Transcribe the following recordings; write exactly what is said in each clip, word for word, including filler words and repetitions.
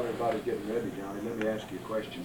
everybody's getting ready, Johnny, let me ask you a question.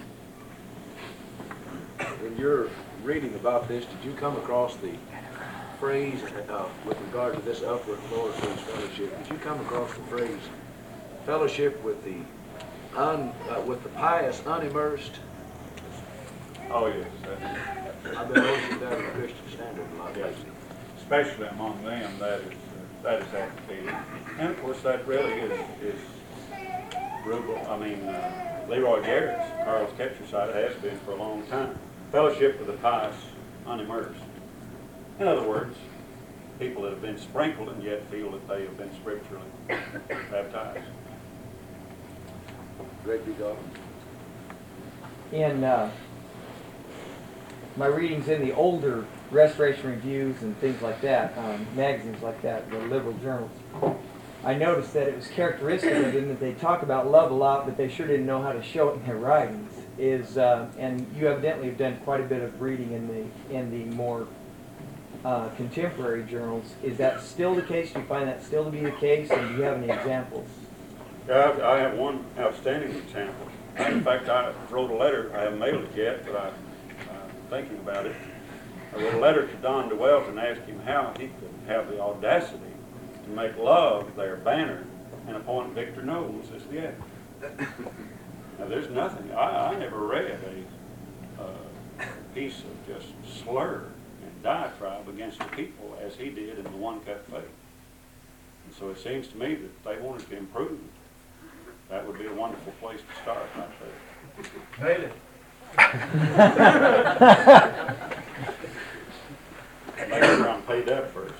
In your reading about this, did you come across the phrase, uh, with regard to this upward and lower Friends Fellowship, did you come across the phrase, fellowship with the un, uh, with the pious unimmersed? Oh, yes. That's, I've been noticing that in the Christian Standard a lot yes. lately. Especially among them, that is, uh, that is advocated. And of course, that really is, is Rubel, I mean, uh, Leroy Garrett's, Carl's Ketcher's side, has been for a long time. Fellowship with the pious unimmersed. In other words, people that have been sprinkled and yet feel that they have been scripturally baptized. Greg B. Goffin. In uh, my readings in the older Restoration Reviews and things like that, um, magazines like that, the liberal journals, I noticed that it was characteristic of them that they talk about love a lot, but they sure didn't know how to show it in their writings. Is uh, and you evidently have done quite a bit of reading in the in the more uh, contemporary journals. Is that still the case? Do you find that still to be the case? And do you have any examples? Yeah, I have one outstanding example. In fact, I wrote a letter. I haven't mailed it yet, but I, I'm thinking about it. I wrote a letter to Don DeWelt and asked him how he could have the audacity to make love their banner and appoint Victor Knowles as the editor. Now, there's nothing. I, I never read a uh, piece of just slur and diatribe against the people as he did in the One Cup Faith. And so it seems to me that if they wanted to improve, that would be a wonderful place to start right there. Make sure I'm paid up first.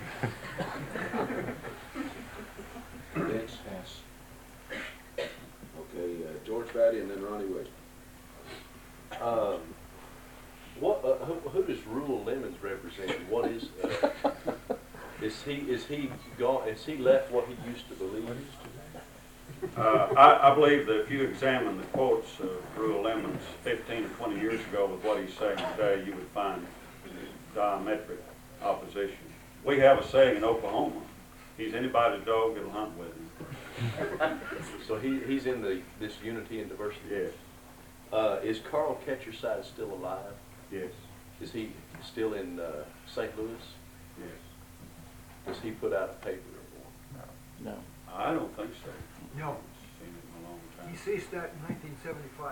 Vince? Yes. Okay, uh, George Fatty and then Ronnie Wade. Um, what, uh, who, who does Rural Lemons represent? What is, uh, is he, is he gone, has he left what he used to believe? Uh, I, I believe that if you examine the quotes of Rural Lemons fifteen or twenty years ago with what he's saying today, you would find diametric opposition. We have a saying in Oklahoma, he's anybody's dog that'll hunt with him. So he, he's in the, this unity and diversity? Yes. Uh, is Carl Ketcherside still alive? Yes. Is he still in uh, Saint Louis? Yes. Does he put out a paper or No. I don't think so. No, Seen it in a long he time. ceased that in nineteen seventy-five.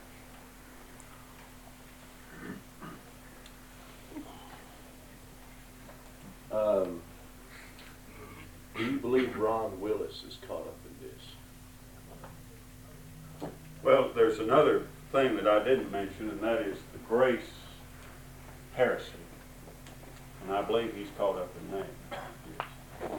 Um, do you believe Ron Willis is caught up in this? Well, there's another thing that I didn't mention, and that is the grace heresy. And I believe he's caught up in that. Yes.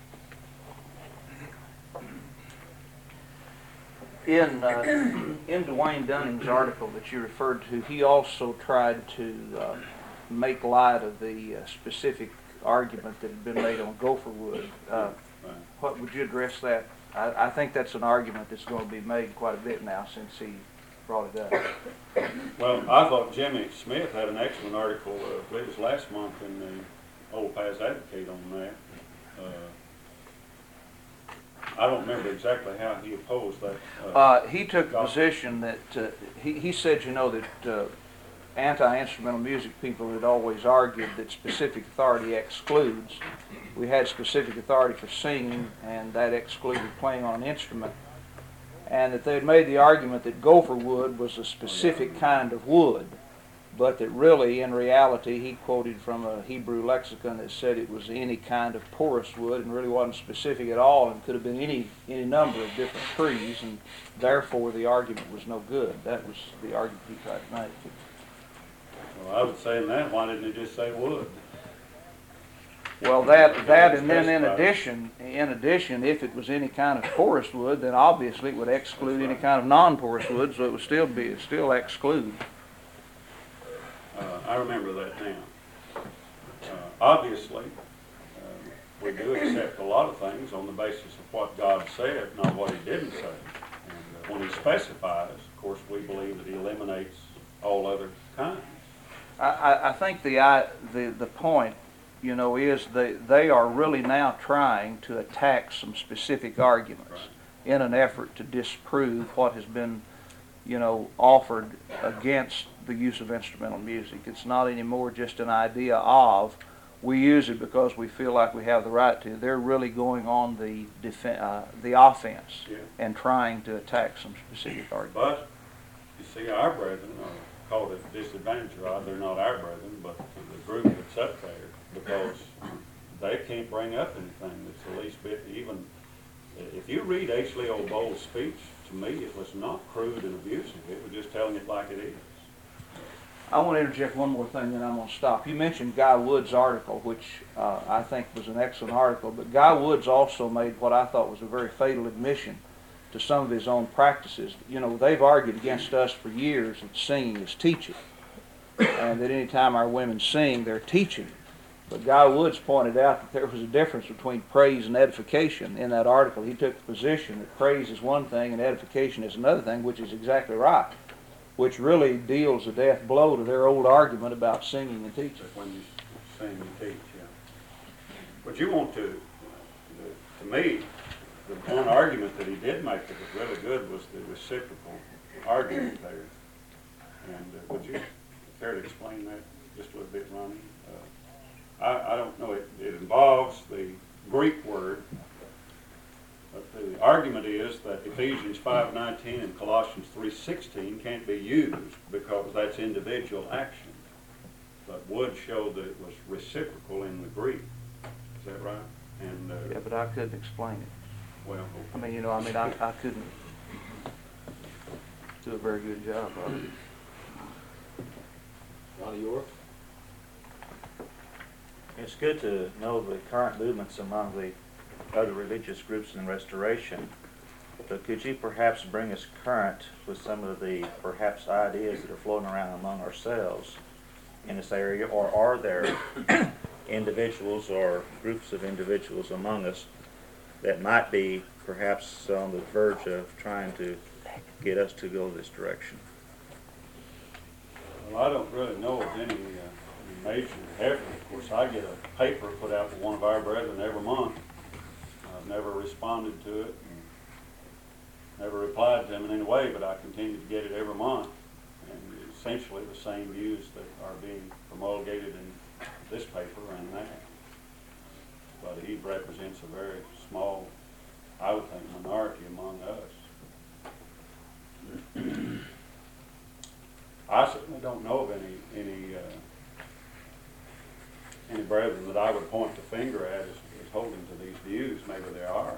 In, uh, in Dwayne Dunning's article that you referred to, he also tried to uh, make light of the uh, specific argument that had been made on Gopherwood. Uh, Right. what would you address that? I, I think that's an argument that's going to be made quite a bit now since he brought it up. Well, I thought Jimmy Smith had an excellent article, uh, I believe it was last month in the Old Paths Advocate on that. Uh, I don't remember exactly how he opposed that. Uh, Uh, he took the Gospel. position that, uh, he, he said, you know, that uh, anti-instrumental music people had always argued that specific authority excludes. We had specific authority for singing, and that excluded playing on an instrument. And that they had made the argument that gopher wood was a specific kind of wood, but that really, in reality, he quoted from a Hebrew lexicon that said it was any kind of porous wood and really wasn't specific at all and could have been any, any number of different trees, and therefore the argument was no good. That was the argument he tried to make. well, I would say in that, why didn't he just say wood? Well, that, that, and then in addition, in addition, if it was any kind of porous wood, then obviously it would exclude any kind of non-porous wood, so it would still be, still exclude. Uh, I remember that now. Uh, obviously, uh, we do accept a lot of things on the basis of what God said, not what he didn't say. And uh, when he specifies, of course, we believe that he eliminates all other kinds. I, I, I think the, I, the, the point, you know, is they, they are really now trying to attack some specific arguments. Right. in an effort to disprove what has been, you know, offered against the use of instrumental music. It's not anymore just an idea of, we use it because we feel like we have the right to. They're really going on the defen uh, the offense Yeah. and trying to attack some specific argument. But, you see, our brethren are called a disadvantage, right? They're not our brethren, but the group that's up there, because they can't bring up anything that's the least bit even. If you read H. Leo Bowles' speech, to me, it was not crude and abusive. It was just telling it like it is. I want to interject one more thing, then I'm going to stop. You mentioned Guy Wood's article, which uh, I think was an excellent article, but Guy Woods also made what I thought was a very fatal admission to some of his own practices. You know, they've argued against us for years that singing is teaching, and that any time our women sing, they're teaching. But Guy Woods pointed out that there was a difference between praise and edification in that article. He took the position that praise is one thing and edification is another thing, which is exactly right, which really deals a death blow to their old argument about singing and teaching. When you sing and teach, yeah. But you want to, to me, the one argument that he did make that was really good was the reciprocal argument there. And uh, would you care to explain that just a little bit, Ronnie? Uh, I, I don't know, it, it involves the Greek word, but the argument is that Ephesians five nineteen and Colossians three sixteen can't be used because that's individual action. But Wood showed that it was reciprocal in the Greek. Is that right? And uh, Yeah, but I couldn't explain it. well, I mean, you know, I mean, I, I couldn't do a very good job of it. Ronnie York? It's good to know the current movements among the other religious groups in Restoration, but could you perhaps bring us current with some of the perhaps ideas that are floating around among ourselves in this area, or are there individuals or groups of individuals among us that might be perhaps on the verge of trying to get us to go this direction? well, I don't really know of any uh, major effort. Of course, I get a paper put out for one of our brethren every month. I've never responded to it, and never replied to them in any way, but I continue to get it every month. And essentially the same views that are being promulgated in this paper and that. But he represents a very small, I would think, minority among us. I certainly don't know of any any uh, any brethren that I would point the finger at as, as holding to these views. Maybe there are,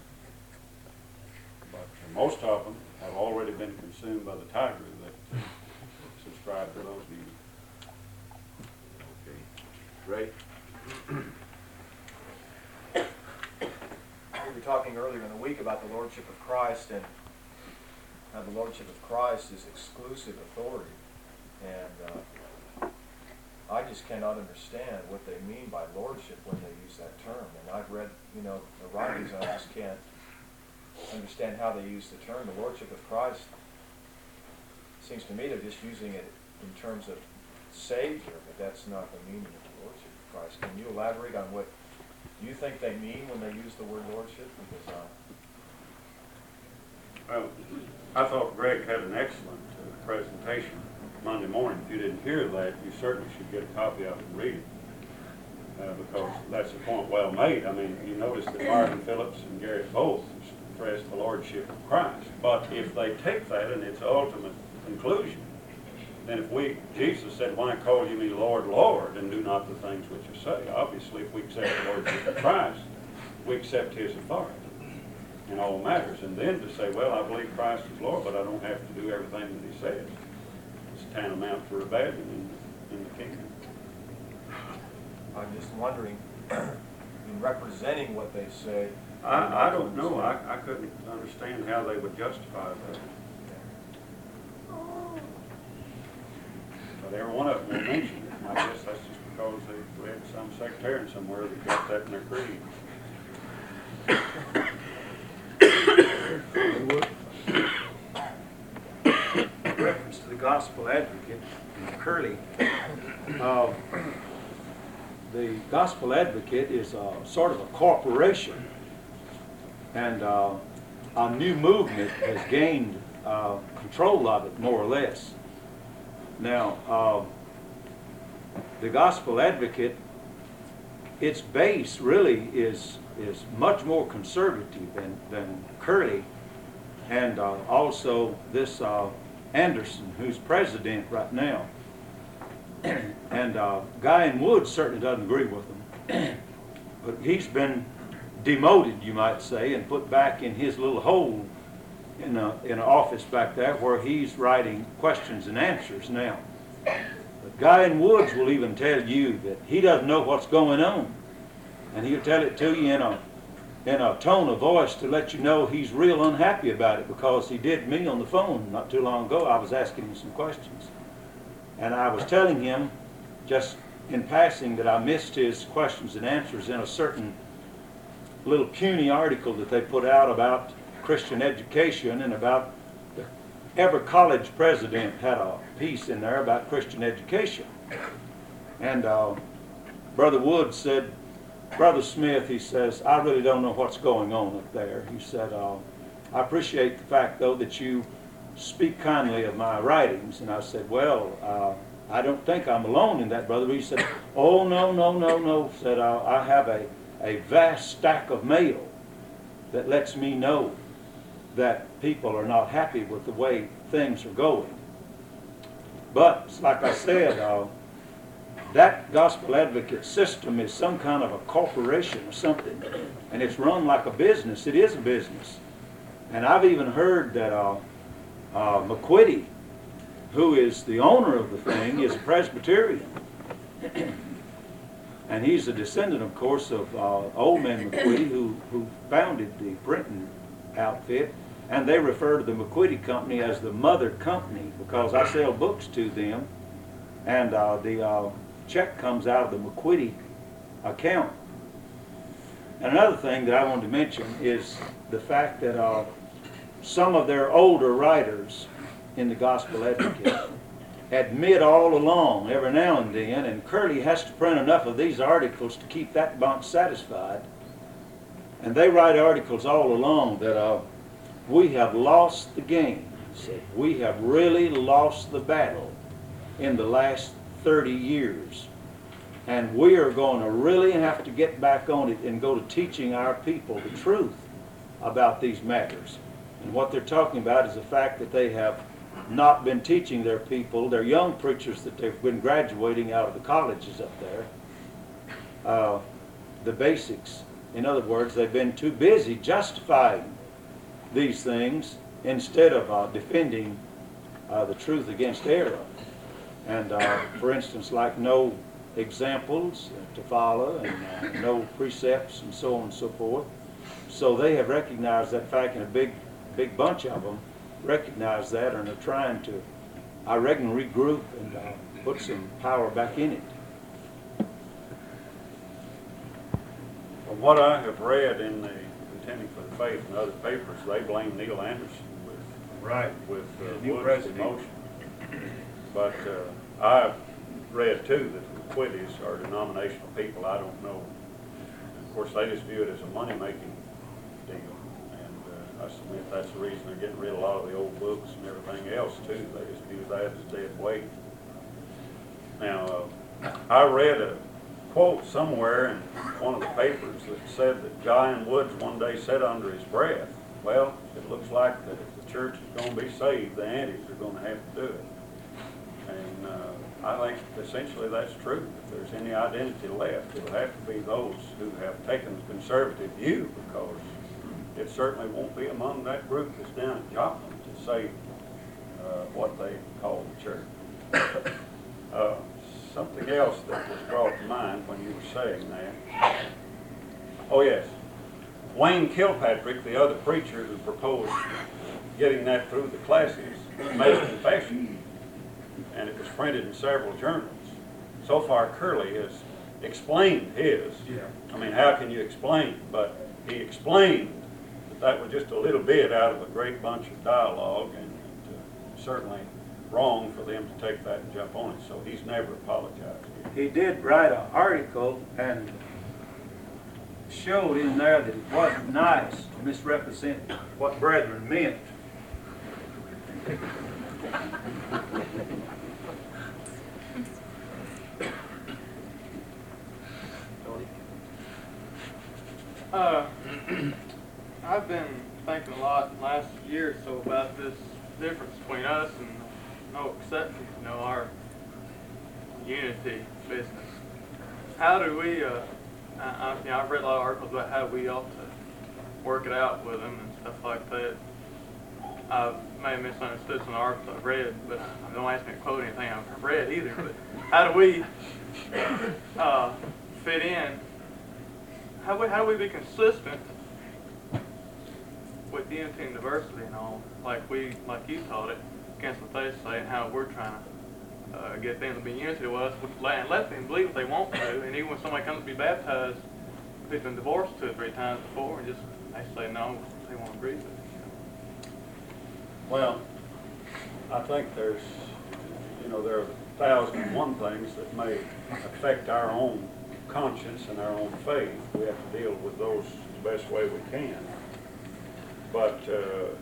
but most of them have already been consumed by the tiger that uh, subscribe to those views. Okay. Ray? We were talking earlier in the week about the Lordship of Christ and how the Lordship of Christ is exclusive authority. And uh, I just cannot understand what they mean by Lordship when they use that term. And I've read, you know, the writings, and I just can't understand how they use the term. The Lordship of Christ, seems to me they're just using it in terms of Savior, but that's not the meaning of the Lordship of Christ. Can you elaborate on what you think they mean when they use the word Lordship? Because uh, Well, I thought Greg had an excellent uh, presentation Monday morning. If you didn't hear that, you certainly should get a copy of it and read it, uh, because that's a point well made. I mean, you notice that Marvin Phillips and Garrett both stress the Lordship of Christ. But if they take that in its ultimate conclusion, then if we, Jesus said, why call you me Lord, Lord, and do not the things which you say? Obviously, if we accept the Lordship of Christ, we accept his authority in all matters. And then to say, well, I believe Christ is Lord, but I don't have to do everything that he says, it's tantamount to rebellion in, in the kingdom. I'm just wondering, in representing what they say. I, I don't know. I, I couldn't understand how they would justify that. But every one of them will mention it. And I guess that's just because they read some sectarian somewhere that got that in their creed. Reference to the Gospel Advocate, Curley. Uh, the Gospel Advocate is a, sort of a corporation, and uh, a new movement has gained uh, control of it, more or less. Now, uh, the Gospel Advocate, its base really is is much more conservative than, than Curley, and uh, also this uh, Anderson, who's president right now. And uh, Guy and Woods certainly doesn't agree with him. But he's been demoted, you might say, and put back in his little hole in a, in an office back there where he's writing questions and answers now. But Guy and Woods will even tell you that he doesn't know what's going on. And he'll tell it to you in a, in a tone of voice to let you know he's real unhappy about it, because he did me on the phone not too long ago. I was asking him some questions. And I was telling him just in passing that I missed his questions and answers in a certain little puny article that they put out about Christian education, and about the, every college president had a piece in there about Christian education. And uh, Brother Wood said, Brother Smith, he says, I really don't know what's going on up there. He said, uh, I appreciate the fact, though, that you speak kindly of my writings. And I said, well, uh, I don't think I'm alone in that, brother. He said, oh, no, no, no, no. Said, uh, I have a, a vast stack of mail that lets me know that people are not happy with the way things are going. But, like I said, uh, that Gospel Advocate system is some kind of a corporation or something, and it's run like a business. It is a business. And I've even heard that uh, uh, McQuitty, who is the owner of the thing, is a Presbyterian. And he's a descendant, of course, of uh, Old Man McQuitty, who, who founded the printing outfit. And they refer to the McQuitty Company as the mother company, because I sell books to them, and uh, the uh, check comes out of the McQuitty account. And another thing that I wanted to mention is the fact that uh, some of their older writers in the Gospel Advocate admit all along, every now and then, and Curley has to print enough of these articles to keep that bunch satisfied, and they write articles all along that uh, we have lost the game. Said, we have really lost the battle in the last thirty years. And we are going to really have to get back on it and go to teaching our people the truth about these matters. And what they're talking about is the fact that they have not been teaching their people, their young preachers that they've been graduating out of the colleges up there, uh, the basics. In other words, they've been too busy justifying these things instead of uh, defending uh, the truth against error. And uh, for instance, like no examples to follow, and uh, no precepts, and so on and so forth. So they have recognized that fact, and a big, big bunch of them recognize that, and are trying to, I reckon, regroup and uh, put some power back in it. From what I have read in the Contending for the Faith and other papers, they blame Neil Anderson with Right. with uh, New Wood's president. demotion. But uh, I've read too that the McQuitties are denominational people. I don't know. Of course, they just view it as a money-making deal, and uh, I submit that's the reason they're getting rid of a lot of the old books and everything else too. They just view that as dead weight. Now, uh, I read a quote somewhere in one of the papers that said that Guy and Woods one day said under his breath, well, it looks like that if the church is going to be saved, the antis are going to have to do it. And uh, I think essentially that's true. If there's any identity left, it'll have to be those who have taken the conservative view, because it certainly won't be among that group that's down at Joplin to say uh, what they call the church. Uh, something else that was brought to mind when you were saying that. Oh yes, Wayne Kilpatrick, the other preacher who proposed getting that through the classes, made a confession, and it was printed in several journals. So far, Curley has explained his. Yeah. I mean, how can you explain? But he explained that that was just a little bit out of a great bunch of dialogue, and uh, certainly wrong for them to take that and jump on it. So he's never apologized. He did write an article, and showed in there that it wasn't nice to misrepresent what brethren meant. Uh, I've been thinking a lot in the last year or so about this difference between us and no exception, you know, our unity business. How do we, uh, I, I, you know, I've read a lot of articles about how we ought to work it out with them and stuff like that. I may have misunderstood some of the articles I've read, but don't ask me to quote anything I've read either. But how do we uh, fit in? How do we, how do we be consistent with unity and diversity and all, like we, like you taught it, against what they say, and how we're trying to uh, get them to be unity with us, and let them believe what they want to. And even when somebody comes to be baptized, they've been divorced two or three times before, and just they say no, they won't agree with it. Well, I think there's, you know, there are a thousand and one things that may affect our own conscience and our own faith. We have to deal with those the best way we can. But uh,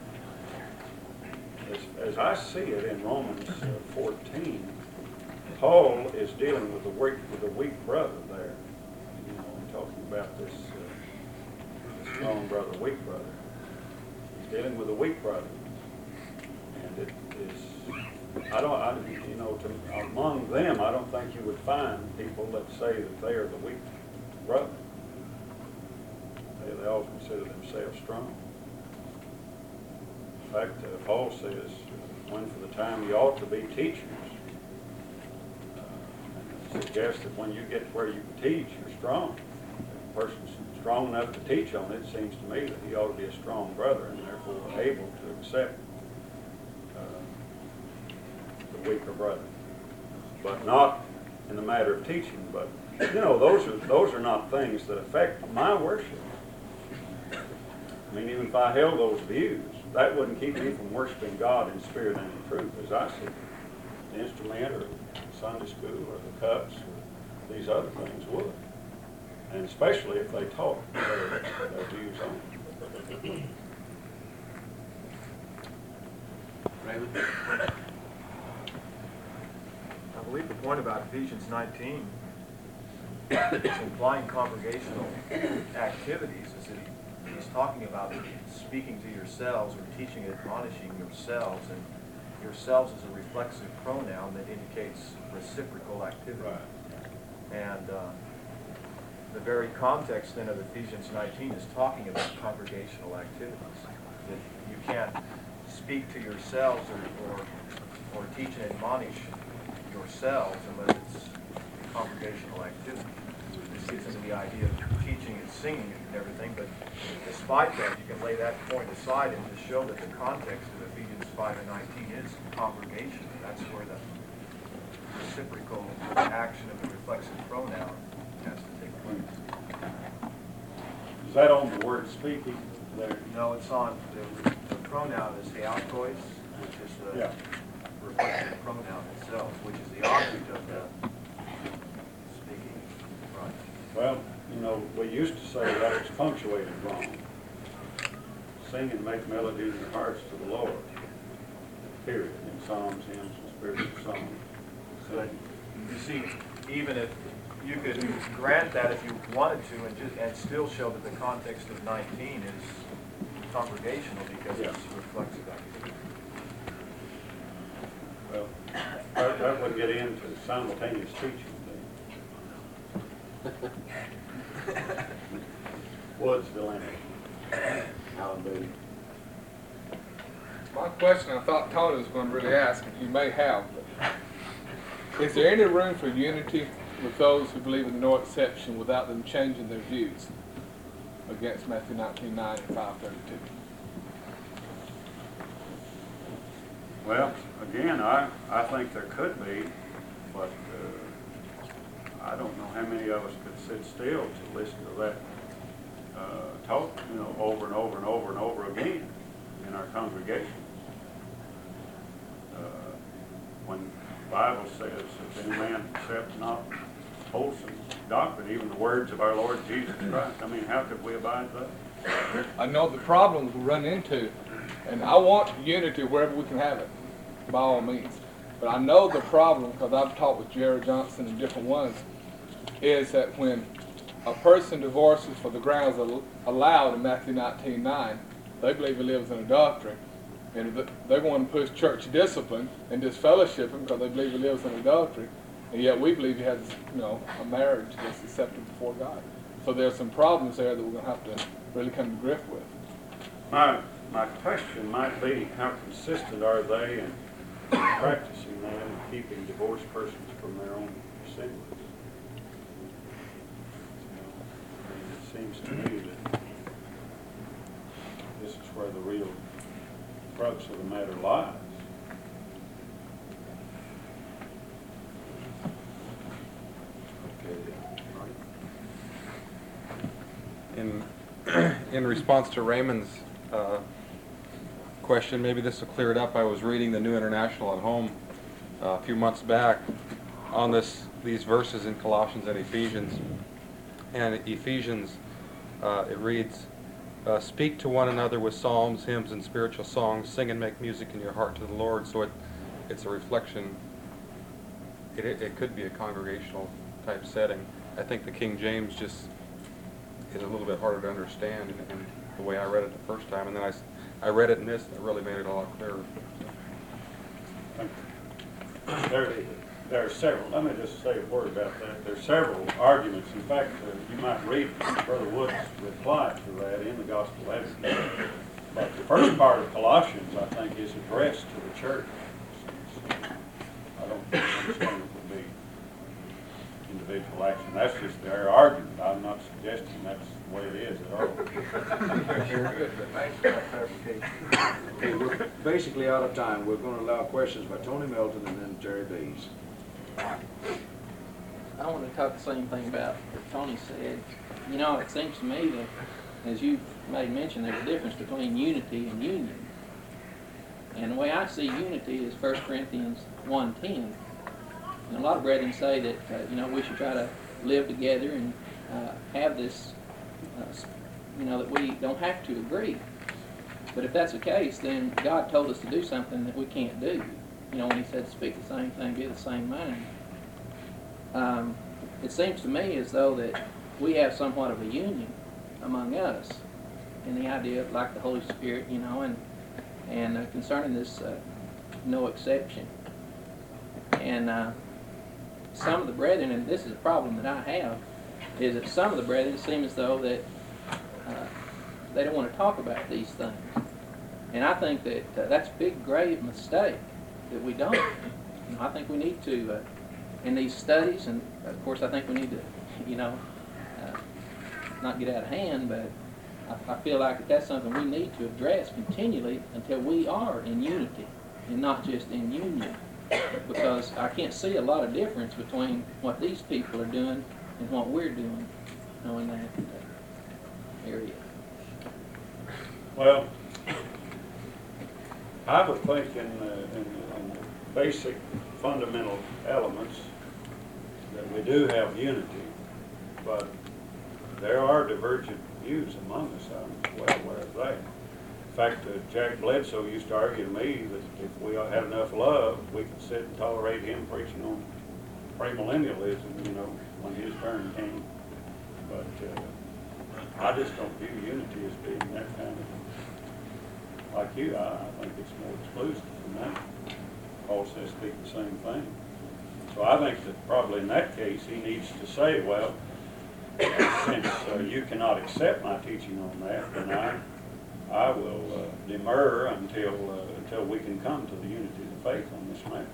as, as I see it in Romans uh, fourteen, Paul is dealing with the weak, with the weak brother there. You know, I'm talking about this, uh, this strong brother, weak brother. He's dealing with a weak brother. And it is, I don't, I, you know, to, among them, I don't think you would find people that say that they are the weak brother. They, they all consider themselves strong. In fact, uh, Paul says, when for the time you ought to be teachers. Uh, and suggests that when you get where you can teach, you're strong. If a person's strong enough to teach on it, it seems to me that he ought to be a strong brother and therefore able to accept the weaker brother, but not in the matter of teaching. But you know, those are those are not things that affect my worship. I mean, even if I held those views, that wouldn't keep me from worshiping God in spirit and in truth, as I see it. The instrument, or Sunday school, or the cups, or these other things would, and especially if they taught their, their views on it. Raymond? I believe the point about Ephesians nineteen, it's implying congregational activities, is that he's talking about speaking to yourselves or teaching and admonishing yourselves, and yourselves is a reflexive pronoun that indicates reciprocal activity. Right. And uh, the very context then of Ephesians nineteen is talking about congregational activities, that you can't speak to yourselves or, or, or teach and admonish yourselves unless it's congregational activity. This gets into the idea of teaching and singing and everything, but despite that, you can lay that point aside and just show that the context of Ephesians five and nineteen is congregation. That's where the reciprocal action of the reflexive pronoun has to take place. Is that on the word speaking there? No, it's on, the, the pronoun is the theotokos, which is the Yeah. reflexive pronoun itself, which is the object of the speaking. Right. Well, you know, we used to say that it's punctuated wrong. Sing and make melody in your hearts to the Lord. Period. In psalms, hymns, and spiritual songs. But you see, even if you could grant that if you wanted to, and just and still show that the context of nineteen is congregational because Yeah. it's reflexive activity. Well, that, that would get into simultaneous teaching then. Woods Delaney. Alan Boone. My question, I thought Tony was going to really ask, and you may have, but is there any room for unity with those who believe in no exception without them changing their views against Matthew nineteen nine and five thirty-two? Well, again, I, I think there could be, but uh, I don't know how many of us could sit still to listen to that uh, talk, you know, over and over and over and over again in our congregations. Uh, when the Bible says, if any man accept not wholesome doctrine, even the words of our Lord Jesus Christ. I mean, how could we abide that? I know the problems we run into, and I want unity wherever we can have it, by all means. But I know the problem, because I've talked with Jerry Johnson and different ones, is that when a person divorces for the grounds al- allowed in Matthew nineteen nine, they believe he lives in adultery. And th- they want to push church discipline and disfellowship him because they believe he lives in adultery. And yet we believe he has, you know, a marriage that's accepted before God. So there's some problems there that we're going to have to really come to grips with. My, my question might be, how consistent are they in practicing that and keeping divorced persons from their own sins? I mean, it seems to me that this is where the real crux of the matter lies. In, in response to Raymond's uh, question, maybe this will clear it up. I was reading the New International at home uh, a few months back on this these verses in Colossians and Ephesians. And Ephesians, uh, it reads, uh, "Speak to one another with psalms, hymns, and spiritual songs. Sing and make music in your heart to the Lord." So it, it's a reflection. It, it, it could be a congregational type setting. I think the King James just is a little bit harder to understand in, in the way I read it the first time, and then I, s- I read it in this, and it really made it a lot clearer. Thank you. There, there are several, let me just say a word about that. There are several arguments. In fact, uh, you might read Brother Wood's reply to that in the Gospel Advocate. But the first part of Colossians, I think, is addressed to the church. I don't understand it would be individual action. That's just their argument. I'm not suggesting that's the way it is at all. Good, but thanks for that clarification. Okay, we're basically out of time. We're going to allow questions by Tony Melton and then Terry Bays. I want to talk the same thing about what Tony said. You know, it seems to me that, as you've made mention, there's a difference between unity and union. And the way I see unity is First Corinthians one ten. And a lot of brethren say that, uh, you know, we should try to live together and uh, have this, uh, you know, that we don't have to agree. But if that's the case, then God told us to do something that we can't do. You know, when he said speak the same thing, be of the same mind. Um, it seems to me as though that we have somewhat of a union among us in the idea of like the Holy Spirit, you know, and, and uh, concerning this uh, no exception. And uh, some of the brethren, and this is a problem that I have, is that some of the brethren seem as though that uh, they don't want to talk about these things. And I think that uh, that's a big, grave mistake that we don't. You know, I think we need to, uh, in these studies, and of course I think we need to, you know, uh, not get out of hand, but I, I feel like that that's something we need to address continually until we are in unity and not just in union. Because I can't see a lot of difference between what these people are doing and what we're doing, you know, in that uh, area. Well, I would think in the, in the, in the basic fundamental elements that we do have unity, but there are divergent views among us. I'm well aware of that. In fact, uh, Jack Bledsoe used to argue to me that if we had enough love, we could sit and tolerate him preaching on premillennialism, you know, when his turn came. But uh, I just don't view unity as being that kind of, like you, I, I think it's more exclusive than that. Paul says speak the same thing. So I think that probably in that case he needs to say, well, since uh, you cannot accept my teaching on that, then I I will uh, demur until uh, until we can come to the unity of the faith on this matter.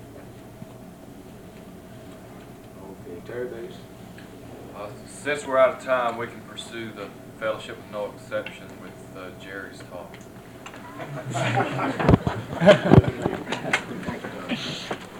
Okay, Terry Bays. Uh, since we're out of time, we can pursue the fellowship with no exception with uh, Jerry's talk.